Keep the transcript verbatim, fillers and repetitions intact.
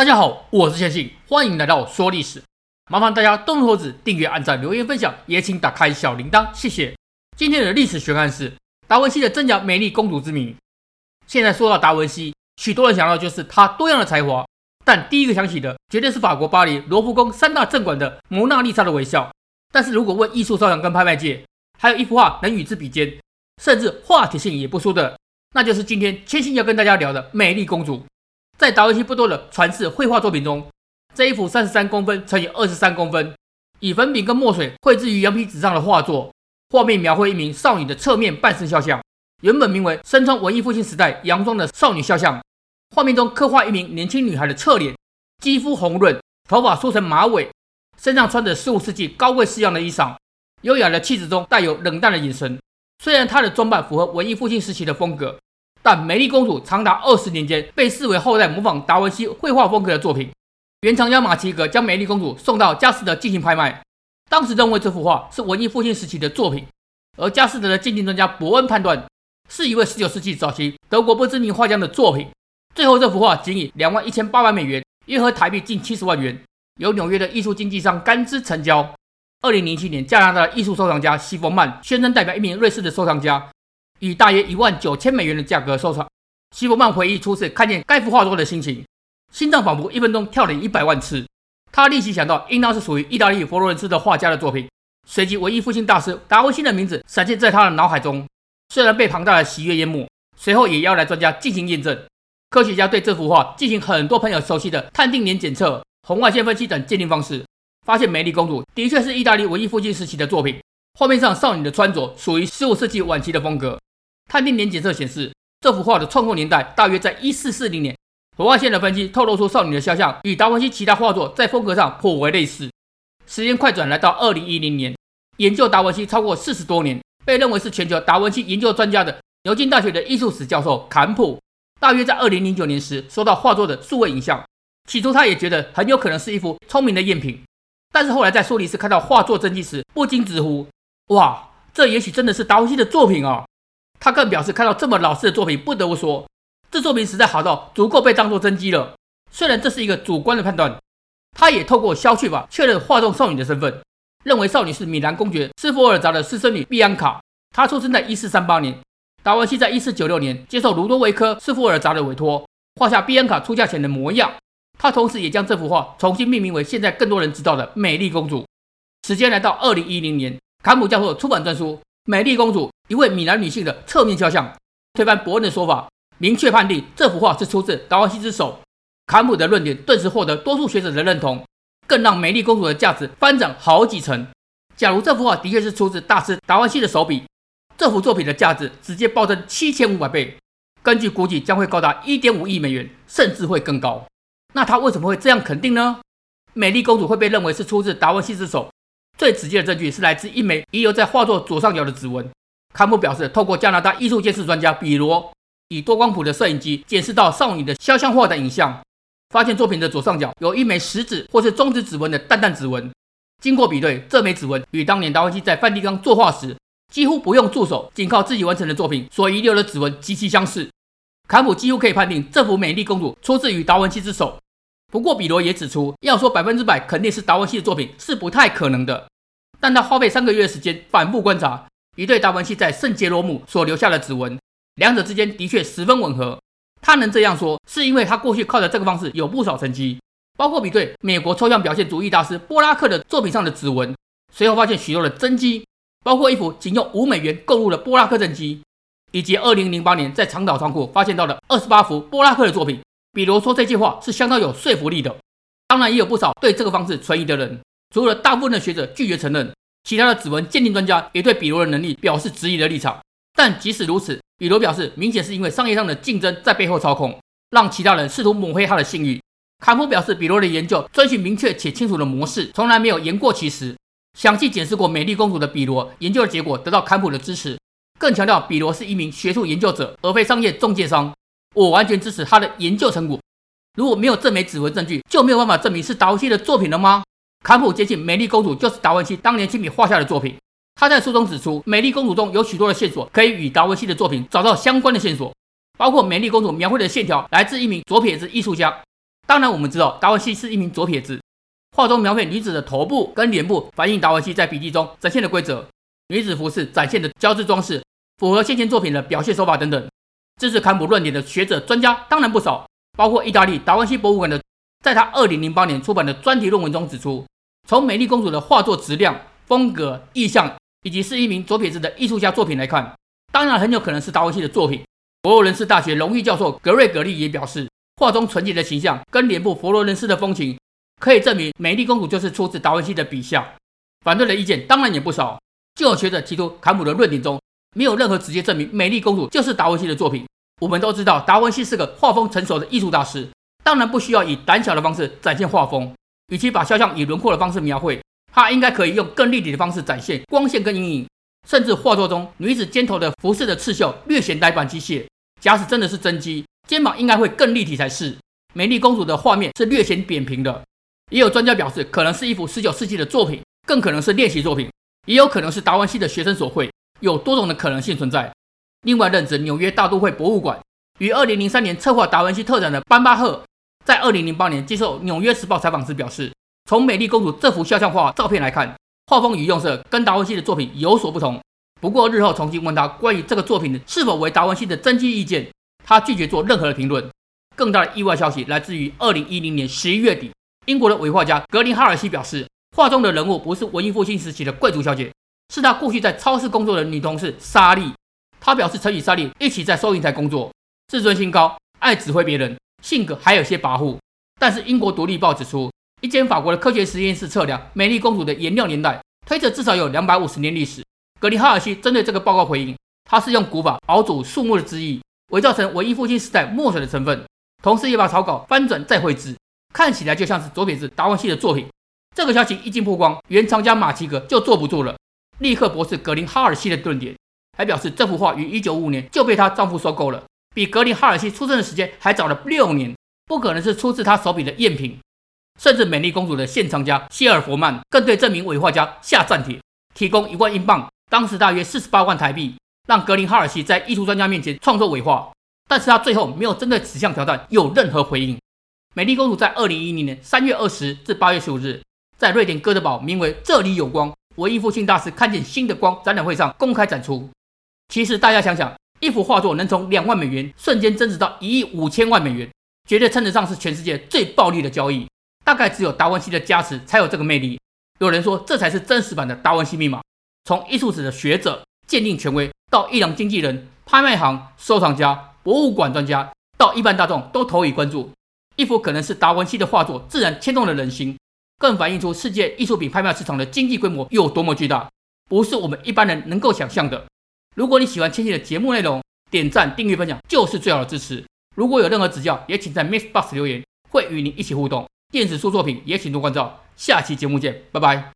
大家好，我是千信，欢迎来到说历史。麻烦大家动动手指订阅、按赞、留言、分享，也请打开小铃铛，谢谢。今天的历史悬案是达文西的真假美丽公主之谜。现在说到达文西，许多人想到就是他多样的才华，但第一个想起的绝对是法国巴黎罗浮宫三大镇馆的蒙娜丽莎的微笑。但是如果问艺术收藏跟拍卖界，还有一幅画能与之比肩，甚至话题性也不输的，那就是今天千信要跟大家聊的美丽公主。在达文西不多的传世绘画作品中，这一幅三十三公分乘以二十三公分，以粉笔跟墨水绘制于羊皮纸上的画作，画面描绘一名少女的侧面半身肖像，原本名为身穿文艺复兴时代洋装的少女肖像。画面中刻画一名年轻女孩的侧脸，肌肤红润，头发梳成马尾，身上穿着十五世纪高贵式样的衣裳，优雅的气质中带有冷淡的眼神。虽然她的装扮符合文艺复兴时期的风格，但美丽公主长达二十年间被视为后代模仿达文西绘画风格的作品。原藏家马奇格将美丽公主送到佳士得进行拍卖，当时认为这幅画是文艺复兴时期的作品，而佳士得的鉴定专家伯恩判断是一位十九世纪早期德国不知名画家的作品。最后这幅画仅以两万一千八百美元，约合台币近七十万元，由纽约的艺术经纪商甘之成交。二零零七年，加拿大的艺术收藏家西佛曼宣称代表一名瑞士的收藏家，以大约一万九千美元的价格收藏。西佛曼回忆初次看见该幅画作的心情，心脏仿佛一分钟跳了一百万次。他立即想到应当是属于意大利佛罗伦斯的画家的作品，随即文艺复兴大师达文西的名字闪现在他的脑海中。虽然被庞大的喜悦淹没，随后也邀来专家进行验证。科学家对这幅画进行很多朋友熟悉的碳定年检测、红外线分析等鉴定方式，发现美丽公主的确是意大利文艺复兴时期的作品。画面上少女的穿着属于十五世纪晚期的风格。碳定年检测显示，这幅画的创作年代大约在一四四零年。红外线的分析透露出少女的肖像与达文西其他画作在风格上颇为类似。时间快转来到二零一零年，研究达文西超过四十多年，被认为是全球达文西研究专家的牛津大学的艺术史教授坎普，大约在二零零九年时收到画作的数位影像。起初他也觉得很有可能是一幅聪明的赝品，但是后来在苏黎世看到画作真迹时，不禁直呼：哇，这也许真的是达文西的作品啊！他更表示看到这么老式的作品，不得不说，这作品实在好到足够被当作真迹了。虽然这是一个主观的判断，他也透过消去法确认画中少女的身份，认为少女是米兰公爵斯福尔扎的私生女碧安卡。她出生在一四三八年，达文西在一四九六年接受卢多维科斯福尔扎的委托，画下碧安卡出嫁前的模样。他同时也将这幅画重新命名为现在更多人知道的美丽公主。时间来到二零一零年，坎普教授出版专书《美丽公主：一位米兰女性的侧面肖像》，推翻伯恩的说法，明确判定这幅画是出自达文西之手。坎普的论点顿时获得多数学者的认同，更让美丽公主的价值翻涨好几成。假如这幅画的确是出自大师达文西的手笔，这幅作品的价值直接暴增七千五百倍，根据估计将会高达 一点五亿美元，甚至会更高。那他为什么会这样肯定呢？美丽公主会被认为是出自达文西之手，最直接的证据是来自一枚遗留在画作左上角的指纹。坎普表示，透过加拿大艺术鉴识专家比罗以多光谱的摄影机检视到少女的肖像画的影像，发现作品的左上角有一枚食指或是中指指纹的淡淡指纹。经过比对，这枚指纹与当年达文西在梵蒂冈作画时几乎不用助手，仅靠自己完成的作品所遗留的指纹极其相似。坎普几乎可以判定这幅美丽公主出自于达文西之手。不过比罗也指出，要说百分之百肯定是达文西的作品是不太可能的，但他花费三个月的时间反复观察，比对达文西在圣杰罗姆所留下的指纹，两者之间的确十分吻合。他能这样说，是因为他过去靠着这个方式有不少成绩，包括比对美国抽象表现主义大师波拉克的作品上的指纹，随后发现许多的真迹，包括一幅仅用五美元购入的波拉克真迹，以及二零零八年在长岛仓库发现到的二十八幅波拉克的作品。比罗说这句话是相当有说服力的。当然也有不少对这个方式存疑的人，除了大部分的学者拒绝承认，其他的指纹鉴定专家也对比罗的能力表示质疑的立场。但即使如此，比罗表示明显是因为商业上的竞争在背后操控，让其他人试图抹黑他的信誉。坎普表示，比罗的研究遵循明确且清楚的模式，从来没有言过其实。详细检视过美丽公主的比罗研究的结果得到坎普的支持，更强调比罗是一名学术研究者，而非商业中介商。我完全支持他的研究成果。如果没有这枚指纹证据，就没有办法证明是达文西的作品了吗？坎普坚信美丽公主就是达文西当年亲笔画下的作品。他在书中指出，美丽公主中有许多的线索可以与达文西的作品找到相关的线索，包括美丽公主描绘的线条来自一名左撇子艺术家， 当然，我们知道达文西是一名左撇子。画中描绘女子的头部跟脸部，反映达文西在笔记中展现的规则。女子服饰展现的交织装饰，符合先前作品的表现手法等等。支持坎普论点的学者专家当然不少，包括意大利达文西博物馆的，在他二零零八年出版的专题论文中指出，从美丽公主的画作质量、风格、意象，以及是一名左撇子的艺术家作品来看，当然很有可能是达文西的作品。佛罗伦斯大学荣誉教授格瑞格利也表示，画中纯洁的形象跟脸部佛罗伦斯的风情，可以证明美丽公主就是出自达文西的笔下。反对的意见当然也不少，就有学者提出坎普的论点中没有任何直接证明美丽公主就是达文西的作品。我们都知道达文西是个画风成熟的艺术大师，当然不需要以胆小的方式展现画风，与其把肖像以轮廓的方式描绘，他应该可以用更立体的方式展现光线跟阴影。甚至画作中女子肩头的服饰的刺绣略显呆板机械，假使真的是真机，肩膀应该会更立体才是。美丽公主的画面是略显扁平的。也有专家表示，可能是一幅十九世纪的作品，更可能是练习作品，也有可能是达文西的学生所绘，有多种的可能性存在。另外，任职纽约大都会博物馆，于二零零三年策划达文西特展的班巴赫，在二零零八年接受《纽约时报》采访时表示，从美丽公主这幅肖像画照片来看，画风与用色跟达文西的作品有所不同。不过日后重新问他关于这个作品是否为达文西的真迹意见，他拒绝做任何的评论。更大的意外消息来自于二零一零年十一月底，英国的伪画家格林哈尔西表示，画中的人物不是文艺复兴时期的贵族小姐，是他过去在超市工作的女同事莎莉。他表示曾与莎莉一起在收银台工作，自尊心高，爱指挥别人，性格还有些跋扈。但是英国独立报指出，一间法国的科学实验室测量美丽公主的颜料年代，推测至少有两百五十年历史。格林哈尔西针对这个报告回应，他是用古法熬煮树木的汁液，伪造成文艺复兴时代墨水的成分，同时也把草稿翻转再绘制，看起来就像是左撇子达文西的作品。这个消息一经曝光，原藏家马奇格就坐不住了，立刻驳斥格林哈尔西的论点，还表示这幅画于一九五五年就被她丈夫收购了，比格林哈尔西出生的时间还早了六年，不可能是出自他手笔的赝品。甚至美丽公主的现藏家谢尔佛曼更对这名伪画家下战帖，提供一万英镑，当时大约四十八万台币，让格林哈尔西在艺术专家面前创作伪画。但是他最后没有针对此项挑战有任何回应。美丽公主在二零一零年三月二十至八月十五日，在瑞典哥德堡名为这里有光文艺复兴大师看见新的光展览会上公开展出。其实大家想想，一幅画作能从两万美元瞬间增值到一亿五千万美元，绝对称得上是全世界最暴利的交易。大概只有达文西的加持才有这个魅力。有人说这才是真实版的达文西密码。从艺术史的学者、鉴定权威到艺廊经纪人、拍卖行、收藏家、博物馆专家，到一般大众都投以关注。一幅可能是达文西的画作，自然牵动了人心，更反映出世界艺术品拍卖市场的经济规模有多么巨大，不是我们一般人能够想象的。如果你喜欢千玺的节目内容，点赞、订阅、分享就是最好的支持。如果有任何指教，也请在 Mixbox 留言，会与您一起互动。电子书作品也请多关照。下期节目见，拜拜。